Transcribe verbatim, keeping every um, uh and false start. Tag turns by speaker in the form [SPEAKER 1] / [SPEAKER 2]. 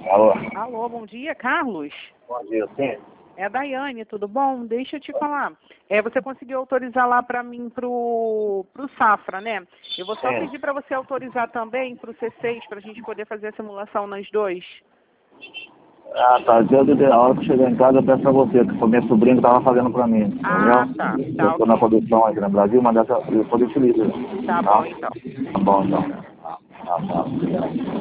[SPEAKER 1] Alô?
[SPEAKER 2] Alô, bom dia, Carlos?
[SPEAKER 1] Bom dia, sim.
[SPEAKER 2] É a Daiane, tudo bom? Deixa eu te falar. É, você conseguiu autorizar lá para mim pro, pro Safra, né? Eu vou só
[SPEAKER 1] Sim.
[SPEAKER 2] pedir para você autorizar também pro C seis, para a gente poder fazer a simulação nas dois.
[SPEAKER 1] Ah, tá. Eu, a hora que eu chegar em casa eu peço pra você, que foi minha sobrinha que tava fazendo pra mim,
[SPEAKER 2] Ah, tá.
[SPEAKER 1] entendeu?
[SPEAKER 2] Tá,
[SPEAKER 1] Eu tô na
[SPEAKER 2] ok.
[SPEAKER 1] produção aqui no Brasil, mas dessa, eu depois eu te ligo,
[SPEAKER 2] Tá
[SPEAKER 1] tá?
[SPEAKER 2] bom, então.
[SPEAKER 1] Tá bom, então. Tá, tá, tá.